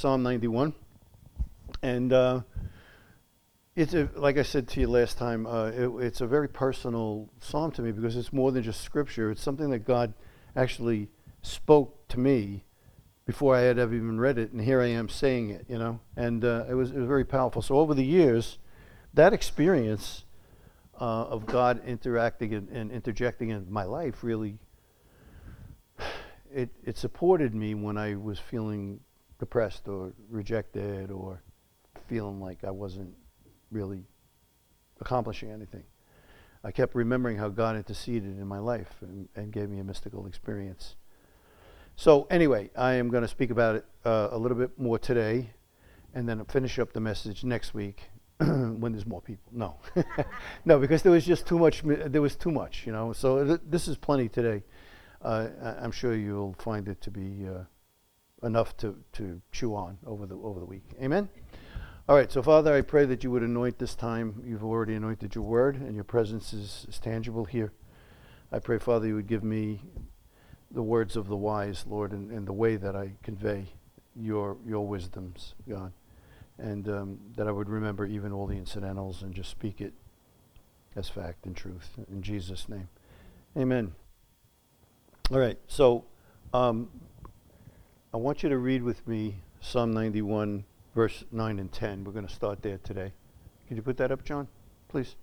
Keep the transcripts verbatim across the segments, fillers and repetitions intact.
Psalm ninety-one. And uh, it's a, like I said to you last time, uh, it, it's a very personal psalm to me because it's more than just scripture. It's something that God actually spoke to me before I had ever even read it, and here I am saying it, you know. And uh, it was it was very powerful. So over the years, that experience uh, of God interacting and, and interjecting in my life really, it it supported me when I was feeling depressed or rejected or feeling like I wasn't really accomplishing anything. I kept remembering how God interceded in my life and, and gave me a mystical experience. So anyway, I am going to speak about it uh, a little bit more today, and then finish up the message next week when there's more people. No, no, because there was just too much. There was too much, you know. So th- this is plenty today. Uh, I- I'm sure you'll find it to be uh, enough to, to chew on over the over the week. Amen. All right. So Father, I pray that you would anoint this time. You've already anointed your word, and your presence is, is tangible here. I pray, Father, you would give me the words of the wise, Lord, and, and the way that I convey your your wisdoms, God, and um, that I would remember even all the incidentals and just speak it as fact and truth. In Jesus' name, amen. All right, so um, I want you to read with me Psalm ninety-one, verse nine and ten. We're going to start there today. Can you put that up, John, please?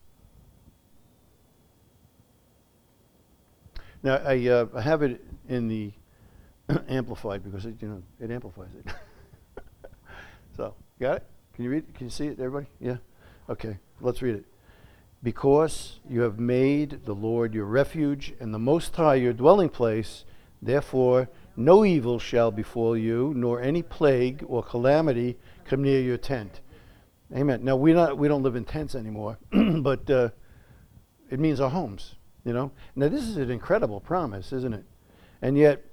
Now, I, uh, I have it in the amplified because it, you know, it amplifies it. So, got it? Can you read it? Can you see it, everybody? Yeah? Okay, let's read it. Because you have made the Lord your refuge and the Most High your dwelling place, therefore no evil shall befall you, nor any plague or calamity come near your tent. Amen. Now, we not we don't live in tents anymore, but uh, it means our homes. You know, now this is an incredible promise, isn't it? And yet,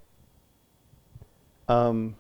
um,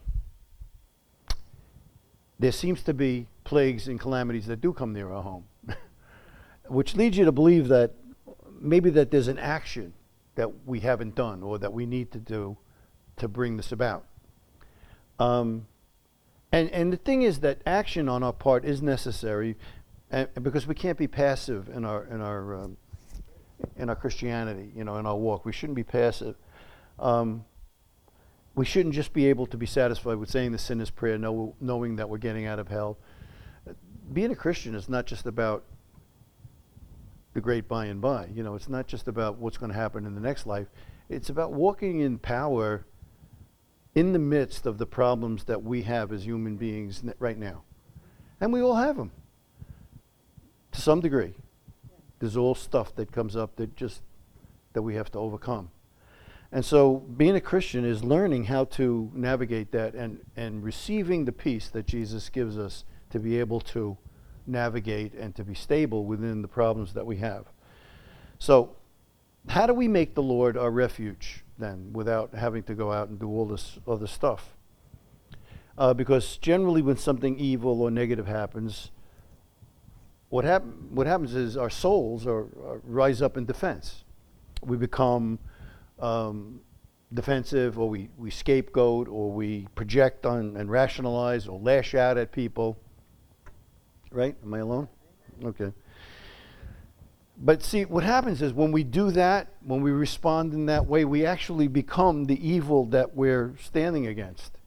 there seems to be plagues and calamities that do come near our home, which leads you to believe that maybe that there's an action that we haven't done or that we need to do to bring this about. Um, and and the thing is that action on our part is necessary, and, because we can't be passive in our in our um, in our Christianity, you know, in our walk. We shouldn't be passive. Um, we shouldn't just be able to be satisfied with saying the sinner's prayer, know, knowing that we're getting out of hell. Being a Christian is not just about the great by and by. You know, it's not just about what's going to happen in the next life. It's about walking in power in the midst of the problems that we have as human beings right now. And we all have them, to some degree. There's all stuff that comes up that just that we have to overcome. And so being a Christian is learning how to navigate that and, and receiving the peace that Jesus gives us to be able to navigate and to be stable within the problems that we have. So how do we make the Lord our refuge then without having to go out and do all this other stuff? Uh, because generally when something evil or negative happens, What, happen, what happens is our souls are, are rise up in defense. We become um, defensive, or we, we scapegoat, or we project on and rationalize, or lash out at people. Right? Am I alone? Okay. But see, what happens is when we do that, when we respond in that way, we actually become the evil that we're standing against.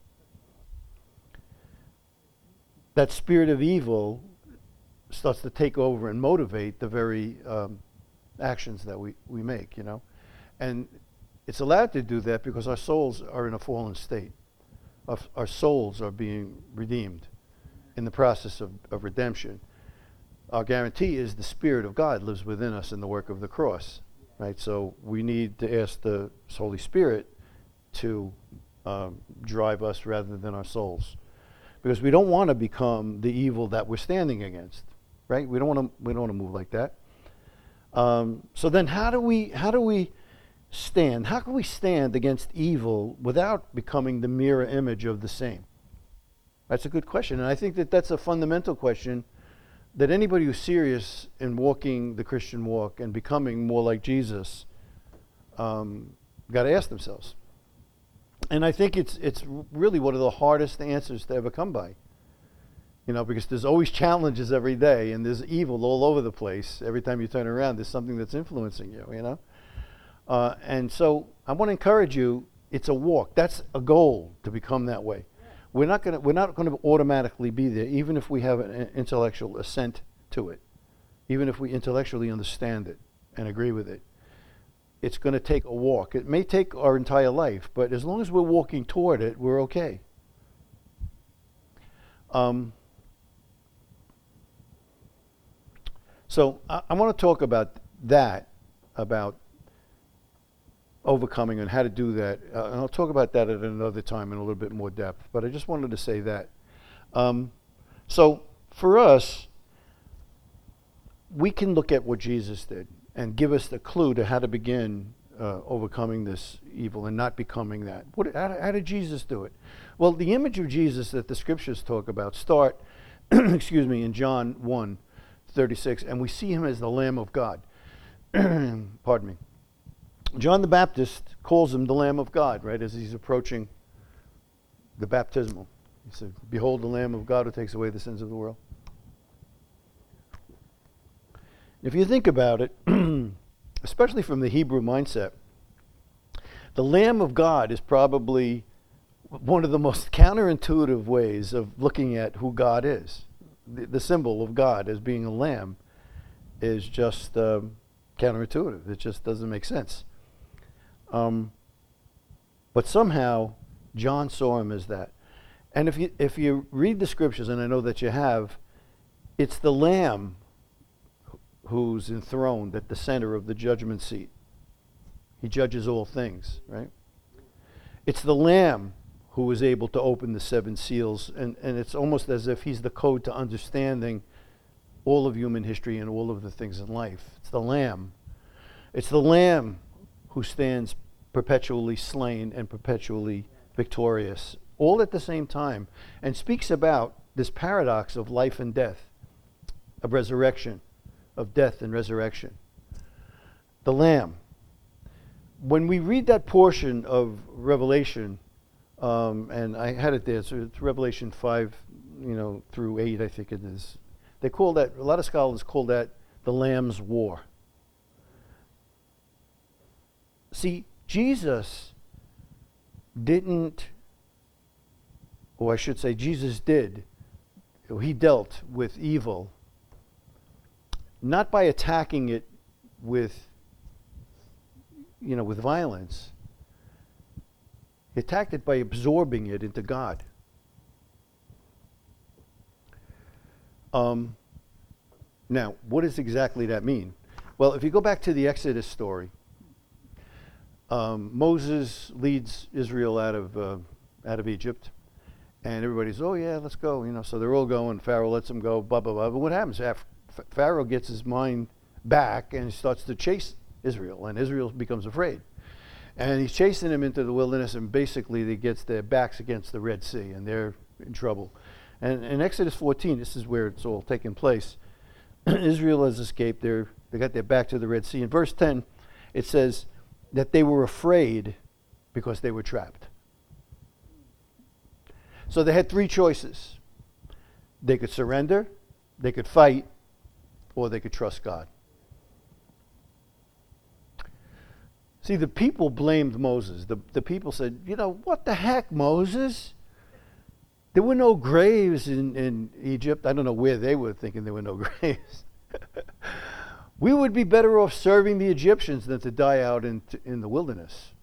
That spirit of evil starts to take over and motivate the very um, actions that we, we make, you know. And it's allowed to do that because our souls are in a fallen state. Our, our souls are being redeemed in the process of, of redemption. Our guarantee is the Spirit of God lives within us in the work of the cross, right? So we need to ask the Holy Spirit to um, drive us rather than our souls. Because we don't want to become the evil that we're standing against. Right? We don't want to. We don't want to move like that. Um, so then, how do we? How do we stand? How can we stand against evil without becoming the mirror image of the same? That's a good question, and I think that that's a fundamental question that anybody who's serious in walking the Christian walk and becoming more like Jesus um, got to ask themselves. And I think it's it's really one of the hardest answers to ever come by. You know, because there's always challenges every day, and there's evil all over the place. Every time you turn around, there's something that's influencing you, you know? Uh, and so I want to encourage you, it's a walk. That's a goal, to become that way. We're not going to we're not going to automatically be there, even if we have an intellectual assent to it, even if we intellectually understand it and agree with it. It's going to take a walk. It may take our entire life, but as long as we're walking toward it, we're okay. Um, so I, I want to talk about that, about overcoming and how to do that. Uh, and I'll talk about that at another time in a little bit more depth. But I just wanted to say that. Um, so for us, we can look at what Jesus did and give us the clue to how to begin uh, overcoming this evil and not becoming that. What, how, how did Jesus do it? Well, the image of Jesus that the scriptures talk about start, excuse me, in John one thirty-six, and we see him as the Lamb of God. Pardon me. John the Baptist calls him the Lamb of God, right, as he's approaching the baptismal. He said, "Behold the Lamb of God who takes away the sins of the world." If you think about it, especially from the Hebrew mindset, the Lamb of God is probably one of the most counterintuitive ways of looking at who God is. The, the symbol of God as being a lamb is just um, counterintuitive. It just doesn't make sense. Um, but somehow, John saw him as that. And if you, if you read the scriptures, and I know that you have, it's the lamb who's enthroned at the center of the judgment seat. He judges all things, right? It's the Lamb who is able to open the seven seals, and, and it's almost as if he's the code to understanding all of human history and all of the things in life. It's the Lamb. It's the Lamb who stands perpetually slain and perpetually victorious, all at the same time, and speaks about this paradox of life and death, of resurrection, of death and resurrection. The Lamb. When we read that portion of Revelation, um, and I had it there, so it's Revelation five, you know, through eight, I think it is. They call that, a lot of scholars call that the Lamb's War. See, Jesus didn't, or I should say Jesus did, he dealt with evil not by attacking it with, you know, with violence. He attacked it by absorbing it into God. Um, now, what does exactly that mean? Well, if you go back to the Exodus story, um, Moses leads Israel out of uh, out of Egypt, and everybody's, oh yeah, let's go, you know. So they're all going. Pharaoh lets them go. Blah blah blah. But what happens after Pharaoh gets his mind back and starts to chase Israel, and Israel becomes afraid. And he's chasing them into the wilderness, and basically they gets their backs against the Red Sea, and they're in trouble. And in Exodus fourteen, this is where it's all taking place. Israel has escaped. They're, they got their back to the Red Sea. In verse ten, it says that they were afraid because they were trapped. So they had three choices. They could surrender, they could fight, or they could trust God. See, the people blamed Moses. The, the people said, you know, what the heck, Moses? There were no graves in, in Egypt. I don't know where they were thinking there were no graves. We would be better off serving the Egyptians than to die out in, in the wilderness.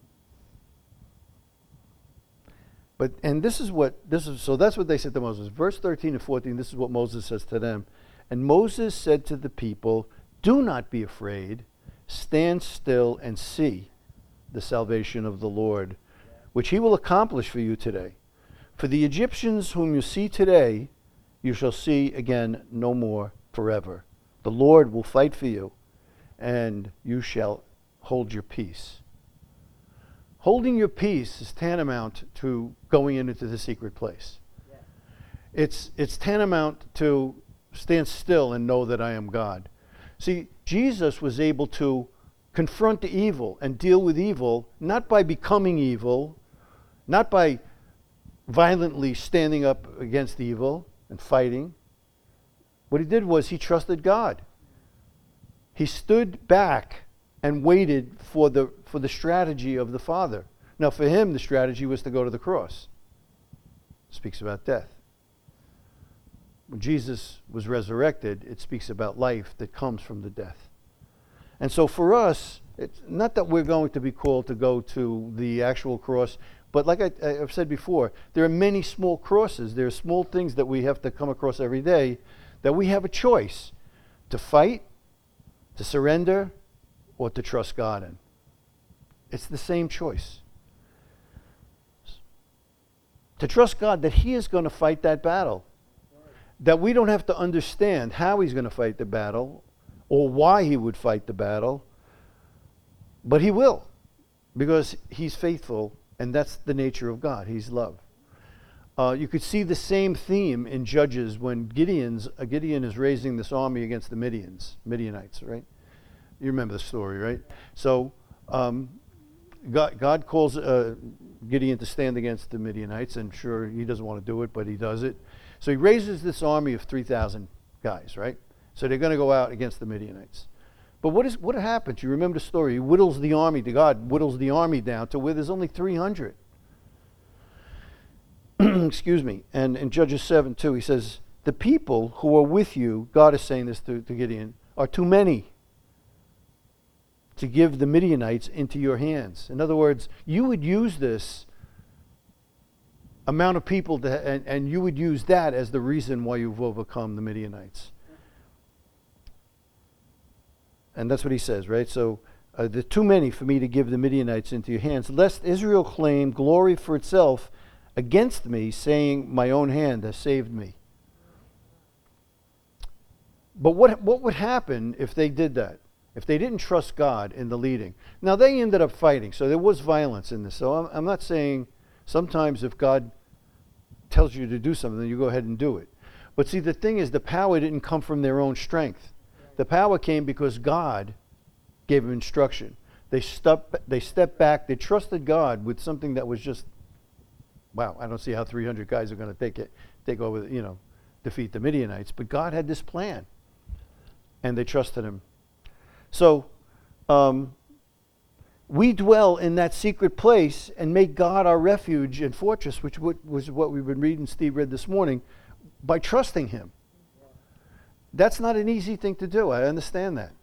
But, and this is what, this is, so that's what they said to Moses. Verse thirteen and fourteen, this is what Moses says to them. And Moses said to the people, do not be afraid. Stand still and see the salvation of the Lord, which he will accomplish for you today. For the Egyptians whom you see today, you shall see again no more forever. The Lord will fight for you, and you shall hold your peace. Holding your peace is tantamount to going into the secret place. Yeah. It's, it's tantamount to stand still and know that I am God. See, Jesus was able to confront the evil and deal with evil, not by becoming evil not by violently standing up against evil and fighting. What he did was he trusted God. He stood back and waited for the for the strategy of the Father. Now for him, the strategy was to go to the cross. It speaks about death. When Jesus was resurrected, it speaks about life that comes from the death. And so for us, it's not that we're going to be called to go to the actual cross, but like I, I've said before, there are many small crosses. There are small things that we have to come across every day that we have a choice to fight, to surrender, or to trust God in. It's the same choice. To trust God that He is going to fight that battle. That we don't have to understand how He's going to fight the battle or why He would fight the battle, but He will, because He's faithful, and that's the nature of God. He's love. Uh, you could see the same theme in Judges when Gideon's, uh, Gideon is raising this army against the Midians, Midianites, right? You remember the story, right? So um, God, God calls uh, Gideon to stand against the Midianites, and sure, he doesn't want to do it, but he does it. So he raises this army of three thousand guys, right? So they're going to go out against the Midianites. But what is what happens? You remember the story. He whittles the army, to God whittles the army down to where there's only three hundred. Excuse me. And in Judges seven two, he says, the people who are with you, God is saying this to, to Gideon, are too many to give the Midianites into your hands. In other words, you would use this amount of people to, and, and you would use that as the reason why you've overcome the Midianites. And that's what he says, right? So uh, there are too many for me to give the Midianites into your hands, lest Israel claim glory for itself against me, saying, my own hand has saved me. But what what would happen if they did that? If they didn't trust God in the leading? Now, they ended up fighting, so there was violence in this. So I'm, I'm not saying sometimes if God tells you to do something, then you go ahead and do it. But see, the thing is, the power didn't come from their own strength. The power came because God gave them instruction. They stepped, they stepped back. They trusted God with something that was just, wow, I don't see how three hundred guys are going to take it, take over, you know, defeat the Midianites. But God had this plan, and they trusted Him. So um, we dwell in that secret place and make God our refuge and fortress, which was what we've been reading, Steve read this morning, by trusting Him. That's not an easy thing to do. I understand that.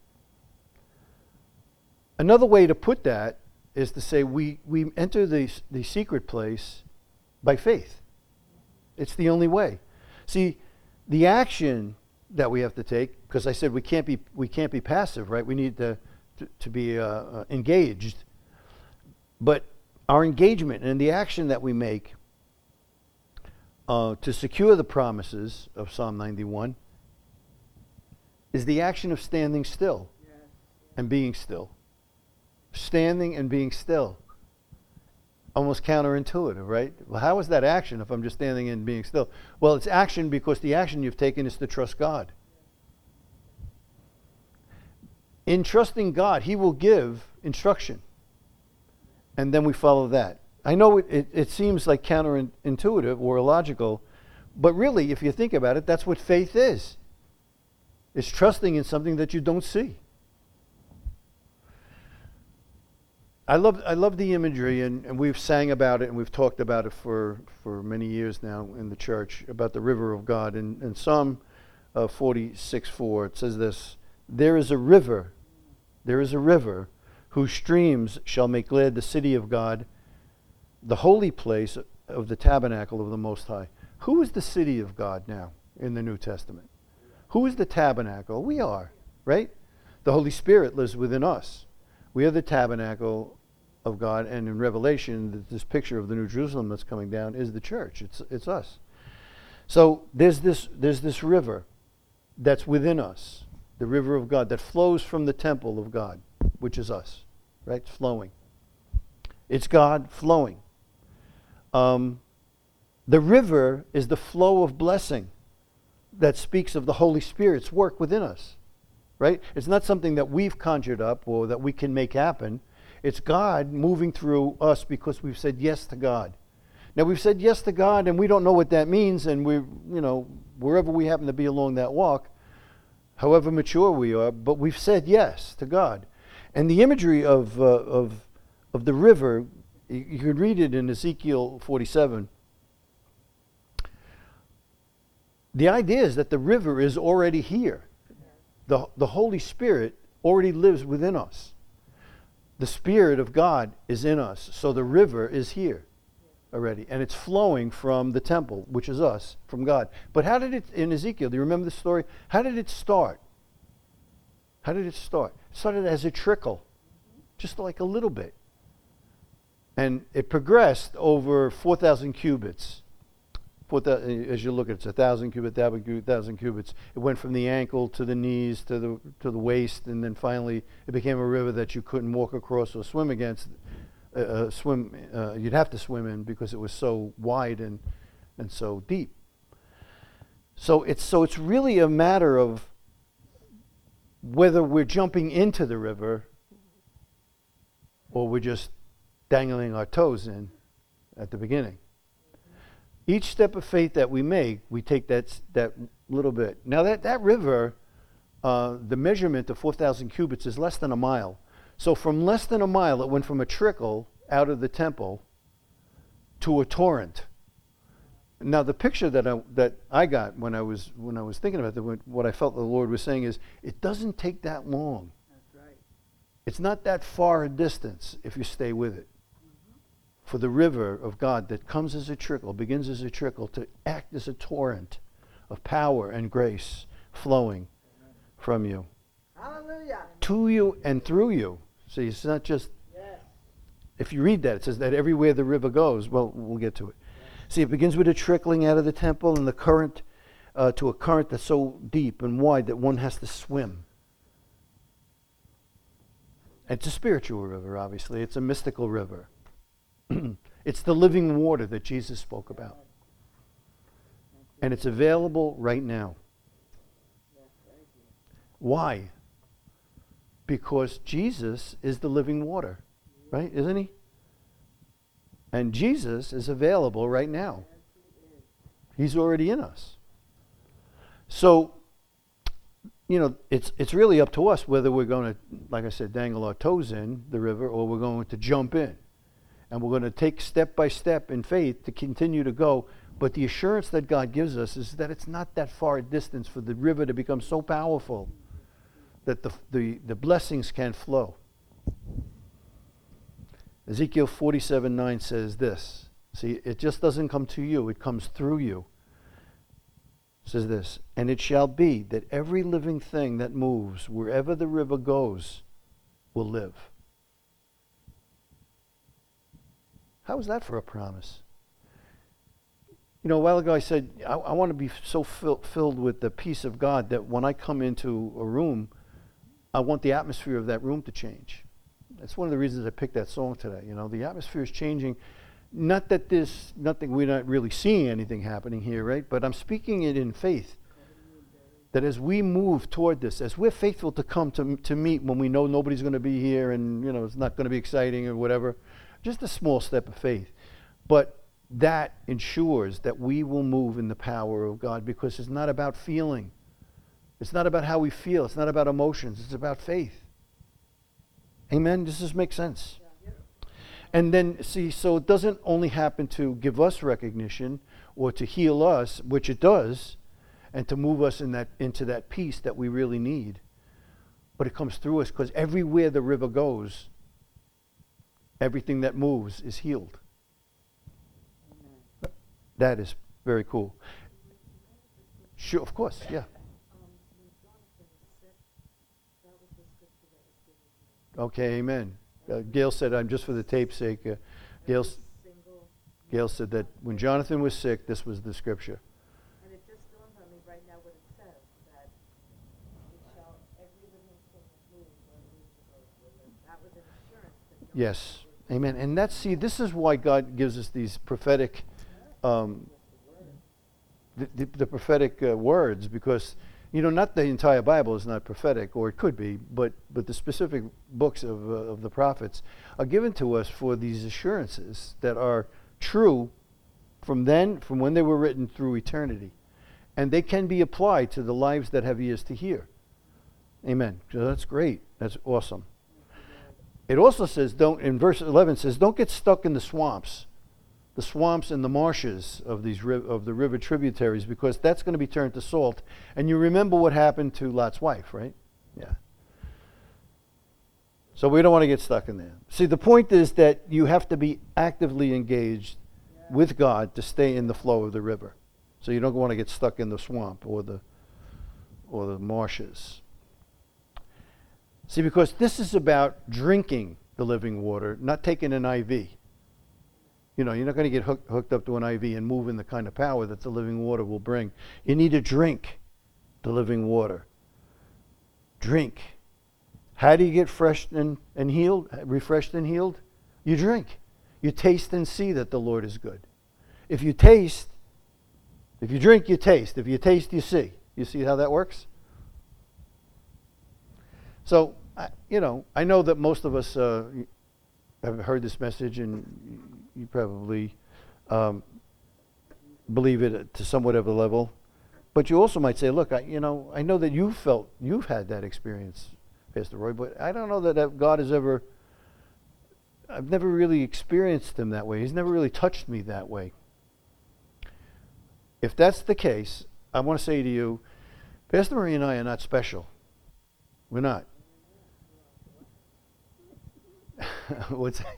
Another way to put that is to say we, we enter the, the secret place by faith. It's the only way. See, the action that we have to take, because I said we can't be we can't be passive, right? We need to to, to be uh, uh, engaged. But our engagement and the action that we make uh, to secure the promises of Psalm ninety-one is the action of standing still and being still. Standing and being still. Almost counterintuitive, right? Well, how is that action if I'm just standing and being still? Well, it's action because the action you've taken is to trust God. In trusting God, He will give instruction. And then we follow that. I know it, it, it seems like counterintuitive or illogical, but really, if you think about it, that's what faith is. It's trusting in something that you don't see. I love I love the imagery, and, and we've sang about it, and we've talked about it for, for many years now in the church, about the river of God. In, in Psalm uh, forty-six four, it says this, there is a river, there is a river, whose streams shall make glad the city of God, the holy place of the tabernacle of the Most High. Who is the city of God now in the New Testament? Who is the tabernacle? We are, right? The Holy Spirit lives within us. We are the tabernacle of God, and in Revelation, this picture of the New Jerusalem that's coming down is the church. It's it's us. So there's this there's this river that's within us, the river of God that flows from the temple of God, which is us, right? It's flowing. It's God flowing. Um, the river is the flow of blessing that speaks of the Holy Spirit's work within us, right? It's not something that we've conjured up or that we can make happen. It's God moving through us because we've said yes to God. Now we've said yes to God, and we don't know what that means, and we, you know, wherever we happen to be along that walk, however mature we are, but we've said yes to God. And the imagery of uh, of of the river, you, you can read it in Ezekiel forty-seven. The idea is that the river is already here. The, the Holy Spirit already lives within us. The Spirit of God is in us. So the river is here already. And it's flowing from the temple, which is us, from God. But how did it, in Ezekiel, do you remember the story? How did it start? How did it start? It started as a trickle, just like a little bit. And it progressed over four thousand cubits. As you look at it, it's a thousand cubits, thousand, thousand cubits. It went from the ankle to the knees to the to the waist, and then finally it became a river that you couldn't walk across or swim against. Uh, uh, swim, uh, you'd have to swim in because it was so wide and and so deep. So it's so it's really a matter of whether we're jumping into the river or we're just dangling our toes in at the beginning. Each step of faith that we make, we take that that little bit. Now that, that river, uh, the measurement of four thousand cubits is less than a mile. So from less than a mile, it went from a trickle out of the temple to a torrent. Now the picture that I, that I got when I was when I was thinking about the, what I felt the Lord was saying is, it doesn't take that long. That's right. It's not that far a distance if you stay with it. For the river of God that comes as a trickle, begins as a trickle, to act as a torrent of power and grace flowing Amen. From you. Hallelujah. To you and through you. See, it's not just, yes. If you read that, it says that everywhere the river goes. Well, we'll get to it. Yes. See, it begins with a trickling out of the temple and the current uh, to a current that's so deep and wide that one has to swim. It's a spiritual river, obviously. It's a mystical river. It's the living water that Jesus spoke about. And it's available right now. Why? Because Jesus is the living water, right? Isn't he? And Jesus is available right now. He's already in us. So, you know, it's it's really up to us whether we're going to, like I said, dangle our toes in the river or we're going to jump in. And we're going to take step by step in faith to continue to go. But the assurance that God gives us is that it's not that far a distance for the river to become so powerful that the, the, the blessings can flow. Ezekiel forty-seven nine says this. See, it just doesn't come to you. It comes through you. It says this, and it shall be that every living thing that moves wherever the river goes will live. How is that for a promise? You know, a while ago I said, I, I want to be so fill, filled with the peace of God that when I come into a room, I want the atmosphere of that room to change. That's one of the reasons I picked that song today. You know, the atmosphere is changing. Not that there's nothing, we're not really seeing anything happening here, right? But I'm speaking it in faith. That as we move toward this, as we're faithful to come to, to meet when we know nobody's going to be here and, you know, it's not going to be exciting or whatever, just a small step of faith. But that ensures that we will move in the power of God because it's not about feeling. It's not about how we feel. It's not about emotions. It's about faith. Amen? Does this make sense? Yeah. And then, see, so it doesn't only happen to give us recognition or to heal us, which it does, and to move us in that into that peace that we really need. But it comes through us because everywhere the river goes, everything that moves is healed. Amen. That is very cool. Sure, of course, yeah. Okay, amen. Uh, Gail said, I'm just for the tape's sake. Uh, Gail, Gail said that when Jonathan was sick, this was the scripture. And it just dawned on me right now what it says, that it shall every living thing move where it needs to go. That was an assurance. That yes, amen. And that's, see, this is why God gives us these prophetic, um, the, the, the prophetic uh, words, because you know, not the entire Bible is not prophetic, or it could be, but but the specific books of uh, of the prophets are given to us for these assurances that are true from then, from when they were written through eternity. And they can be applied to the lives that have ears to hear. Amen. So that's great. That's awesome. It also says, don't, in verse eleven, it says, don't get stuck in the swamps, the swamps and the marshes of these ri- of the river tributaries, because that's going to be turned to salt. And you remember what happened to Lot's wife, right? Yeah. So we don't want to get stuck in there. See, the point is that you have to be actively engaged with God to stay in the flow of the river. So you don't want to get stuck in the swamp or the or the marshes. See, because this is about drinking the living water, not taking an I V. You know, you're not going to get hook, hooked up to an I V and move in the kind of power that the living water will bring. You need to drink the living water. Drink. How do you get fresh and, and healed, refreshed and healed? You drink. You taste and see that the Lord is good. If you taste, if you drink, you taste. If you taste, you see. You see how that works? So, I, you know, I know that most of us uh, have heard this message, and you probably um, believe it to somewhat of a level. But you also might say, look, I, you know, I know that you've felt, you've had that experience, Pastor Roy, but I don't know that, that God has ever, I've never really experienced him that way. He's never really touched me that way. If that's the case, I want to say to you, Pastor Marie and I are not special. We're not. What's that?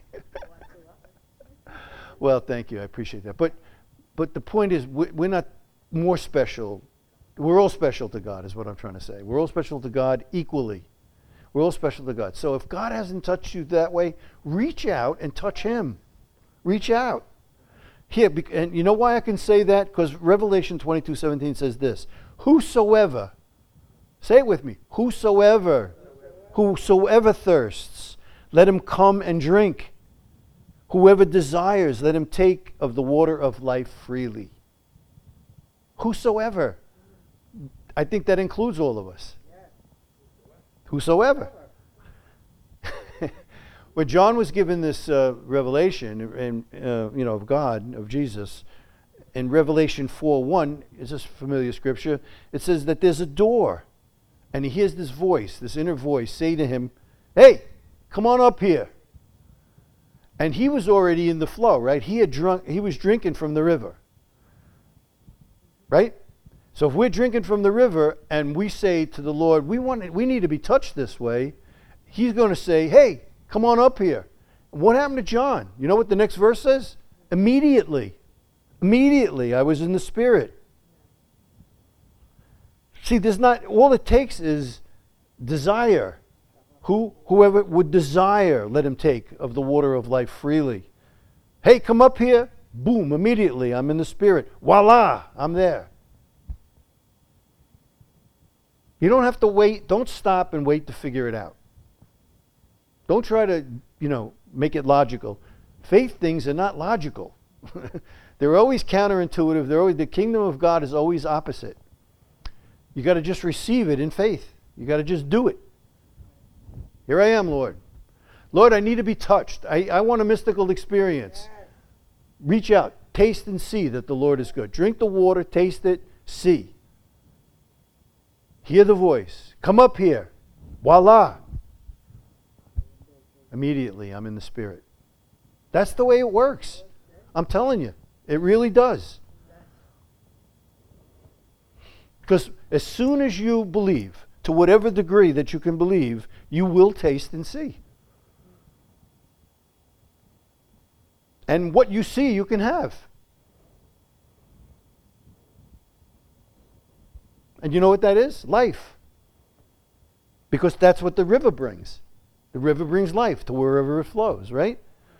Well, thank you. I appreciate that. But but the point is, we're not more special. We're all special to God, is what I'm trying to say. We're all special to God equally. We're all special to God. So if God hasn't touched you that way, reach out and touch him. Reach out. Here, and you know why I can say that? Because Revelation twenty-two seventeen says this. Whosoever, say it with me, whosoever, whosoever thirsts, let him come and drink. Whoever desires, let him take of the water of life freely. Whosoever. I think that includes all of us. Whosoever. When John was given this uh, revelation, and uh, you know, of God, of Jesus, in Revelation four one, it's a familiar scripture. It says that there's a door, and he hears this voice, this inner voice, say to him, "Hey, come on up here." And he was already in the flow, right? He had drunk. He was drinking from the river, right? So if we're drinking from the river, and we say to the Lord, "We want, we need to be touched this way," He's going to say, "Hey, come on up here." What happened to John? You know what the next verse says? Immediately. Immediately, I was in the Spirit. See, there's not, all it takes is desire. Who, whoever would desire, let him take of the water of life freely. Hey, come up here. Boom, immediately, I'm in the Spirit. Voila, I'm there. You don't have to wait. Don't stop and wait to figure it out. Don't try to, you know, make it logical. Faith things are not logical. They're always counterintuitive. They're always, the kingdom of God is always opposite. You got to just receive it in faith. You got to just do it. Here I am, Lord. Lord, I need to be touched. I, I want a mystical experience. Reach out. Taste and see that the Lord is good. Drink the water. Taste it. See. Hear the voice. Come up here. Voila. Immediately, I'm in the Spirit. That's the way it works. I'm telling you. It really does. Because as soon as you believe, to whatever degree that you can believe, you will taste and see. And what you see, you can have. And you know what that is? Life. Because that's what the river brings. The river brings life to wherever it flows, right?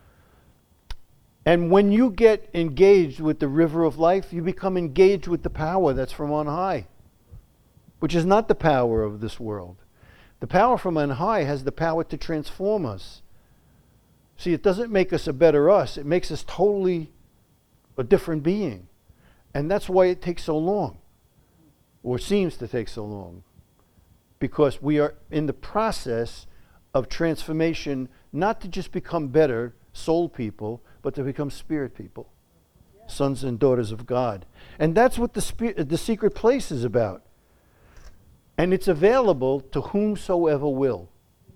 And when you get engaged with the river of life, you become engaged with the power that's from on high, which is not the power of this world. The power from on high has the power to transform us. See, it doesn't make us a better us. It makes us totally a different being. And that's why it takes so long, or seems to take so long, because we are in the process of transformation, not to just become better soul people, but to become spirit people. Yeah. sons and daughters of God. And that's what the, spe- the secret place is about. And it's available to whomsoever will.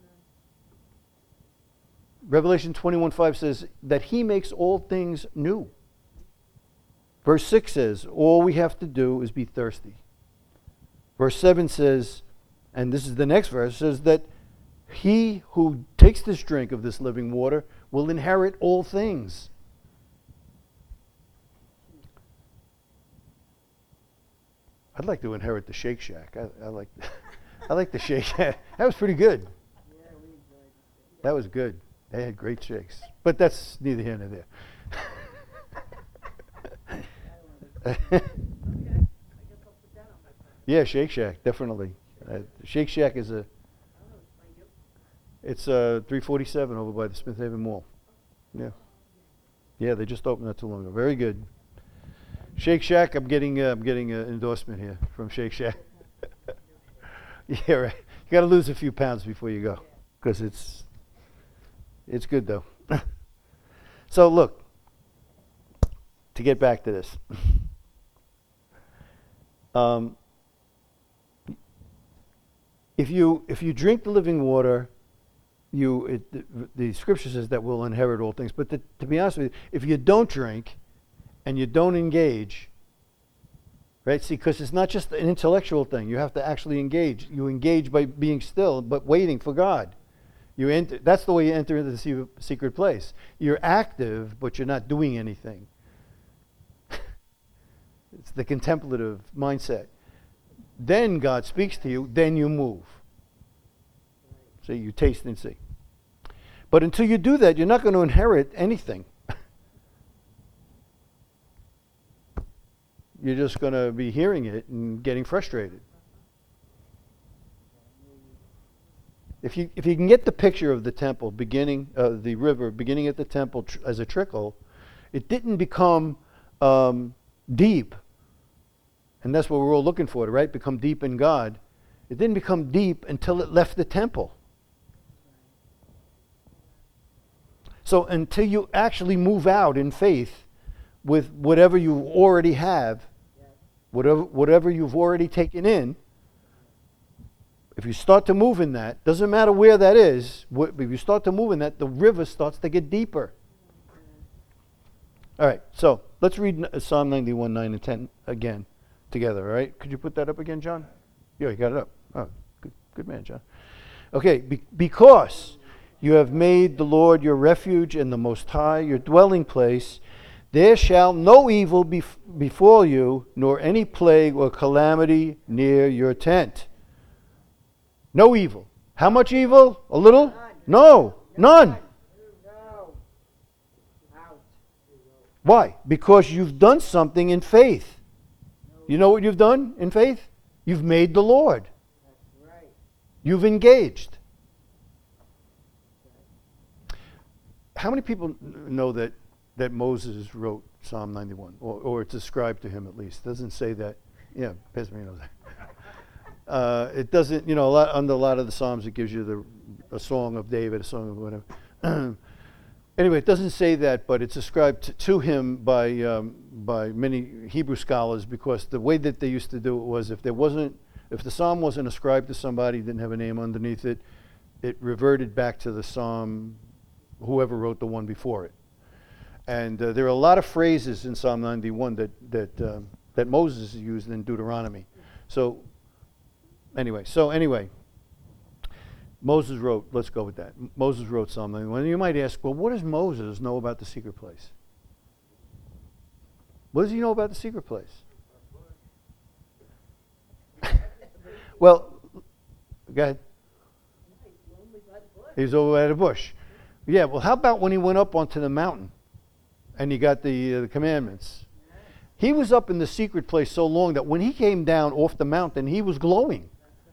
Revelation twenty-one five says that he makes all things new. Verse six says, all we have to do is be thirsty. Verse seven says, and this is the next verse, says that he who takes this drink of this living water will inherit all things. I'd like to inherit the Shake Shack. I, I like, I like the Shake Shack. That was pretty good. Yeah, we enjoyed it. That was good. They had great shakes, but that's neither here nor there. Okay, I guess I'll put that on my phone. Yeah, Shake Shack, definitely. Uh, Shake Shack is a, I don't know, it's my gift. it's uh three forty-seven over by the Smith Haven Mall. Yeah, yeah, they just opened not too long ago. Very good. Shake Shack, I'm getting, uh, I'm getting an endorsement here from Shake Shack. Yeah, right. You got to lose a few pounds before you go, because it's, it's good though. So look, to get back to this. Um, if you if you drink the living water, you it, the, the scripture says that we'll inherit all things. But to, to be honest with you, if you don't drink and you don't engage, right? See, because it's not just an intellectual thing. You have to actually engage. You engage by being still, but waiting for God. You enter. That's the way you enter into the se- secret place. You're active, but you're not doing anything. It's the contemplative mindset. Then God speaks to you, then you move. So you taste and see. But until you do that, you're not going to inherit anything. You're just going to be hearing it and getting frustrated. If you if you can get the picture of the temple beginning, uh, the river beginning at the temple tr- as a trickle, it didn't become um, deep. And that's what we're all looking for, right? Become deep in God. It didn't become deep until it left the temple. So until you actually move out in faith with whatever you already have, whatever whatever you've already taken in, if you start to move in that, doesn't matter where that is, wh- if you start to move in that, the river starts to get deeper. All right, so let's read n- Psalm ninety-one, nine and ten again together, all right? Could you put that up again, John? Yeah, you got it up. Oh, good, good man, John. Okay, be- because you have made the Lord your refuge and the Most High your dwelling place, there shall no evil be befall you, nor any plague or calamity near your tent. No evil. How much evil? A little? None. No, none. No. Out. Why? Because you've done something in faith. You know what you've done in faith? You've made the Lord. That's right. You've engaged. How many people n- know that, that Moses wrote Psalm ninety-one? Or, or it's ascribed to him at least. It doesn't say that. Yeah, Pesman knows that. Uh, it doesn't, you know, a lot, under a lot of the Psalms it gives you the a song of David, a song of whatever. Anyway, it doesn't say that, but it's ascribed to, to him by um, by many Hebrew scholars, because the way that they used to do it was, if there wasn't, if the psalm wasn't ascribed to somebody, didn't have a name underneath it, it reverted back to the psalm, whoever wrote the one before it. And uh, there are a lot of phrases in Psalm ninety-one that that um, that Moses used in Deuteronomy. So anyway, so anyway. Moses wrote, let's go with that. M- Moses wrote Psalm ninety-one. And you might ask, well, what does Moses know about the secret place? What does he know about the secret place? Well, go ahead. He was over at a bush. Yeah, well, how about when he went up onto the mountain and he got the, uh, the commandments? He was up in the secret place so long that when he came down off the mountain, he was glowing.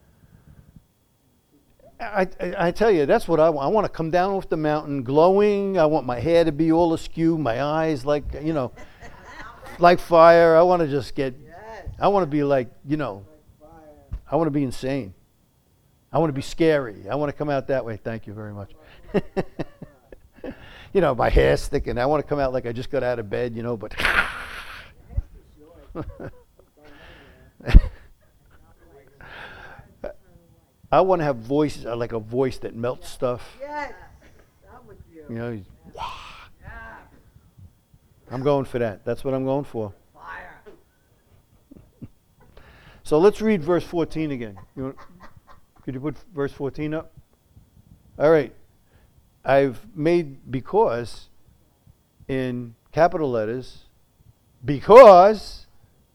I, I, I tell you, that's what I want. I want to come down off the mountain glowing. I want my hair to be all askew, my eyes like, you know, like fire. I want to just get, Yes. I want to be like, you know, Like fire. I want to be insane. I want to be scary. I want to come out that way. Thank you very much. you know, my hair's sticking. I want to come out like I just got out of bed, you know, but. I want to have voice, uh, like a voice that melts stuff. Yes, I'm with you. You know, he's- Yeah. I'm going for that. That's what I'm going for. Fire. So let's read verse fourteen again. You want, could you put verse fourteen up? All right. I've made because in capital letters, because,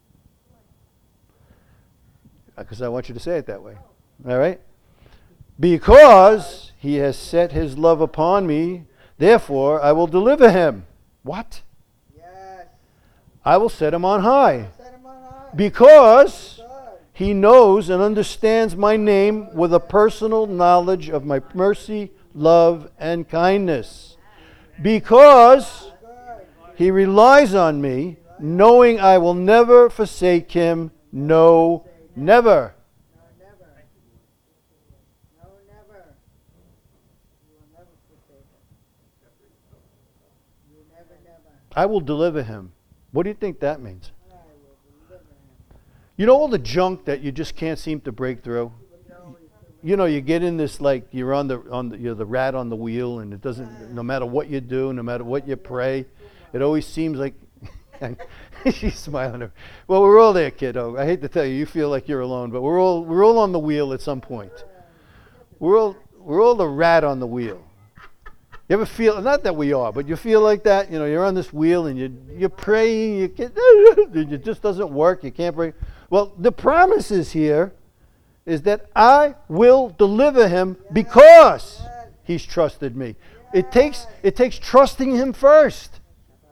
because I want you to say it that way. All right? Because he has set his love upon me, therefore I will deliver him. What? Yes. I will set him on high. Set him on high. Because Good. he knows and understands my name with a personal knowledge of my mercy, love, and kindness. Because Good. he relies on me, knowing I will never forsake him. No, never. No, never. No, never. You will never forsake him. You never, never. I will deliver him. What do you think that means? I will deliver him. You know all the junk that you just can't seem to break through? You know, you get in this like you're on the on the you're the rat on the wheel, and it doesn't. No matter what you do, no matter what you pray, it always seems like. She's smiling. At well, we're all there, kiddo. I hate to tell you, you feel like you're alone, but we're all we're all on the wheel at some point. We're all we're all the rat on the wheel. You ever feel? Not that we are, but you feel like that. You know, you're on this wheel and you you're praying, you get it just doesn't work. You can't break. Well, the promise is here. Is that I will deliver him because he's trusted me. It takes it takes trusting him first.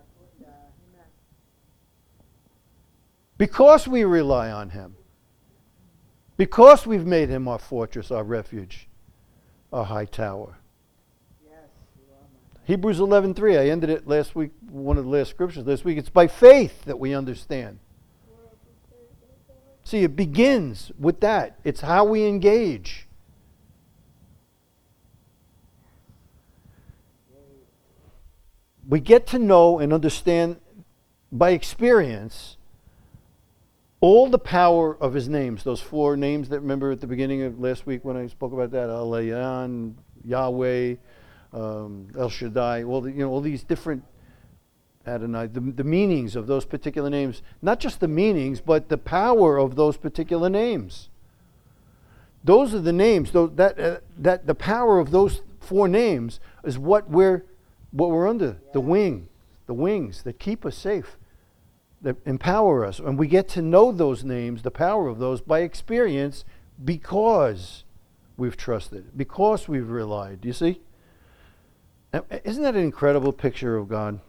Because we rely on him. Because we've made him our fortress, our refuge, our high tower. Yes, you are my Hebrews eleven three. I ended it last week, one of the last scriptures last week. It's by faith that we understand. See, it begins with that. It's how we engage. We get to know and understand by experience all the power of his names. Those four names that remember at the beginning of last week when I spoke about that, El Elyon, Yahweh, um, El Shaddai, all the, you know, all these different Adonai, the, the meanings of those particular names. Not just the meanings, but the power of those particular names. Those are the names. Those, that uh, that the power of those four names is what we're what we're under. The wing, the wings that keep us safe, that empower us, and we get to know those names, the power of those, by experience, because we've trusted, because we've relied. You see? Now, isn't that an incredible picture of God?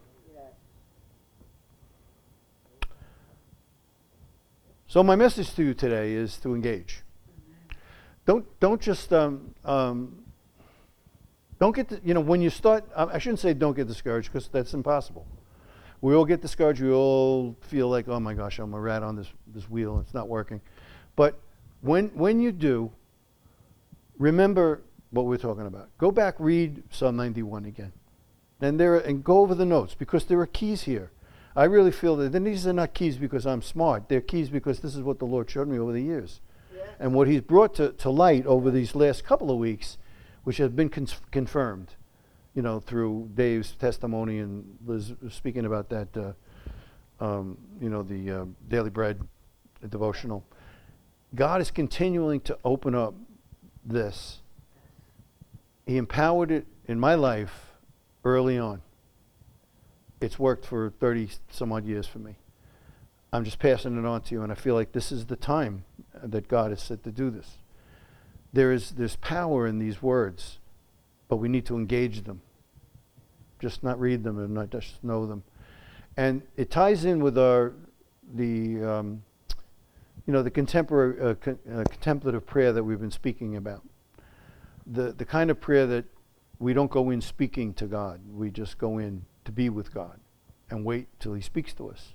So my message to you today is to engage. Don't don't just um, um, don't get the, you know when you start. I shouldn't say don't get discouraged because that's impossible. We all get discouraged. We all feel like, oh my gosh, I'm a rat on this this wheel. It's not working. But when when you do, remember what we're talking about. Go back, read Psalm ninety-one again, and there and go over the notes because there are keys here. I really feel that then these are not keys because I'm smart. They're keys because this is what the Lord showed me over the years. Yeah. And what he's brought to, to light over these last couple of weeks, which has been con- confirmed, you know, through Dave's testimony and Liz was speaking about that, uh, um, you know, the uh, Daily Bread, the devotional. God is continuing to open up this. He empowered it in my life early on. It's worked for thirty some odd years for me. I'm just passing it on to you, and I feel like this is the time that God has set to do this. There is there's power in these words, but we need to engage them. Just not read them and not just know them. And it ties in with our the um, you know the contemporary uh, con- uh, contemplative prayer that we've been speaking about. The the kind of prayer that we don't go in speaking to God. We just go in to be with God and wait till he speaks to us.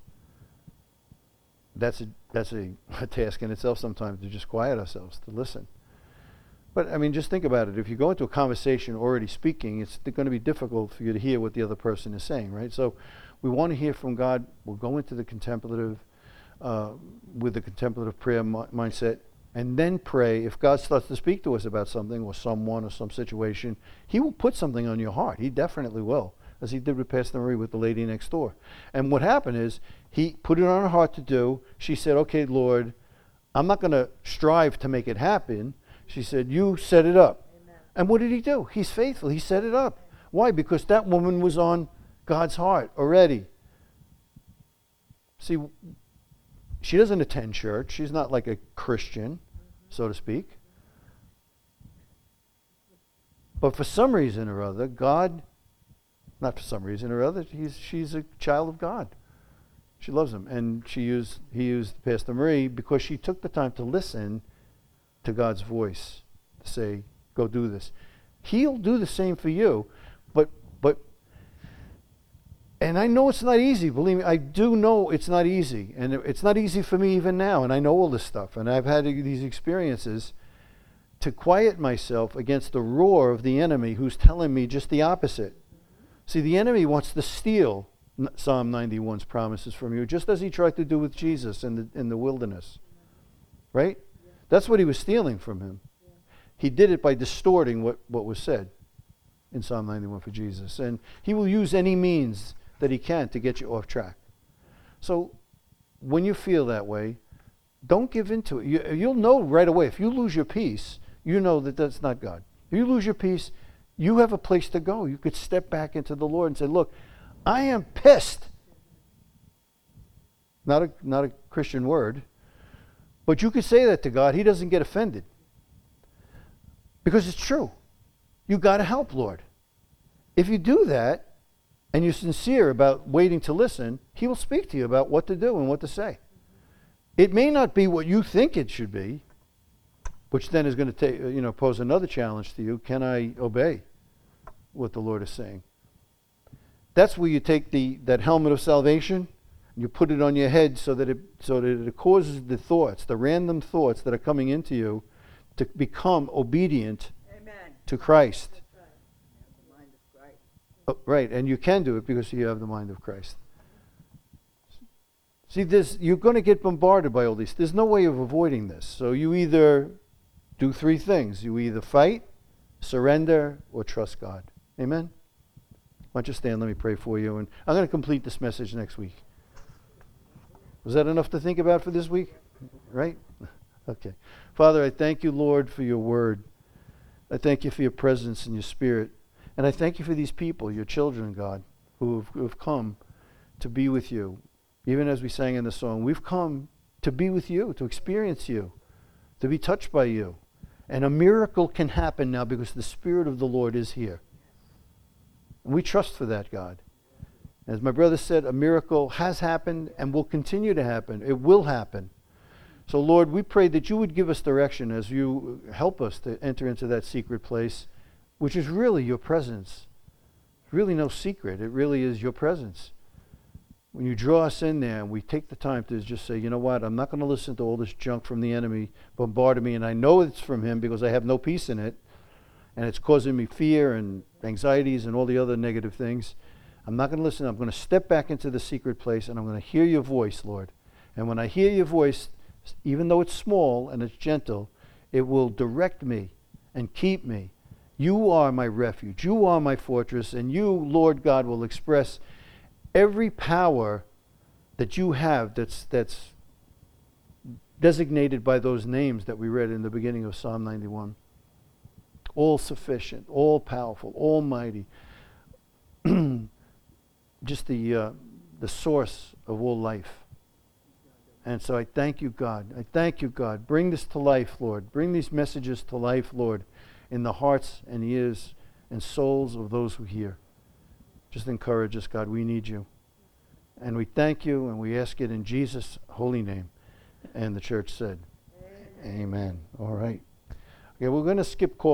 That's a that's a, a task in itself sometimes, to just quiet ourselves, to listen. But, I mean, just think about it. If you go into a conversation already speaking, it's going to be difficult for you to hear what the other person is saying, right? So we want to hear from God. We'll go into the contemplative, uh, with the contemplative prayer mi- mindset, and then pray. If God starts to speak to us about something or someone or some situation, he will put something on your heart. He definitely will, as he did with Pastor Marie with the lady next door. And what happened is he put it on her heart to do. She said, okay, Lord, I'm not going to strive to make it happen. She said, you set it up. Amen. And what did he do? He's faithful. He set it up. Why? Because that woman was on God's heart already. See, she doesn't attend church. She's not like a Christian, so to speak. But for some reason or other, God, not for some reason or other, he's, she's a child of God. She loves him. And she used, he used Pastor Marie because she took the time to listen to God's voice, to say, go do this. He'll do the same for you, but, but, and I know it's not easy, believe me, I do know it's not easy, and it's not easy for me even now, and I know all this stuff, and I've had these experiences to quiet myself against the roar of the enemy who's telling me just the opposite. See, the enemy wants to steal Psalm ninety-one's promises from you, just as he tried to do with Jesus in the, in the wilderness, right? That's what he was stealing from him. Yeah. He did it by distorting what, what was said in Psalm ninety-one for Jesus. And he will use any means that he can to get you off track. So when you feel that way, don't give in to it. You, you'll know right away. If you lose your peace, you know that that's not God. If you lose your peace, you have a place to go. You could step back into the Lord and say, look, I am pissed. Not a, not a Christian word. But you could say that to God. He doesn't get offended. Because it's true. You got to help, Lord. If you do that, and you're sincere about waiting to listen, he will speak to you about what to do and what to say. It may not be what you think it should be, which then is going to take, you know, pose another challenge to you. Can I obey what the Lord is saying? That's where you take the that helmet of salvation, you put it on your head so that it so that it causes the thoughts, the random thoughts that are coming into you, to become obedient Amen. to Christ. That's right. The mind of Christ. Oh, right, and you can do it because you have the mind of Christ. See, this you're going to get bombarded by all these. There's no way of avoiding this. So you either do three things. You either fight, surrender, or trust God. Amen? Why don't you stand? Let me pray for you. And I'm going to complete this message next week. Was that enough to think about for this week? Right? Okay. Father, I thank you, Lord, for your word. I thank you for your presence and your spirit. And I thank you for these people, your children, God, who have, who have come to be with you. Even as we sang in the song, we've come to be with you, to experience you, to be touched by you. And a miracle can happen now because the Spirit of the Lord is here. And we trust for that, God. As my brother said, a miracle has happened and will continue to happen. It will happen. So, Lord, we pray that you would give us direction as you help us to enter into that secret place, which is really your presence. Really no secret. It really is your presence. When you draw us in there and we take the time to just say, you know what, I'm not going to listen to all this junk from the enemy bombarding me, and I know it's from him because I have no peace in it, and it's causing me fear and anxieties and all the other negative things. I'm not going to listen. I'm going to step back into the secret place, and I'm going to hear your voice, Lord. And when I hear your voice, even though it's small and it's gentle, it will direct me and keep me. You are my refuge. You are my fortress, and you, Lord God, will express every power that you have that's that's designated by those names that we read in the beginning of Psalm ninety-one. All sufficient, all powerful, almighty. Just the uh, the source of all life. And so I thank you, God. I thank you, God. Bring this to life, Lord. Bring these messages to life, Lord, in the hearts and ears and souls of those who hear. Just encourage us, God. We need you. And we thank you, and we ask it in Jesus' holy name. And the church said, Amen. Amen. All right. Okay, we're going to skip coffee.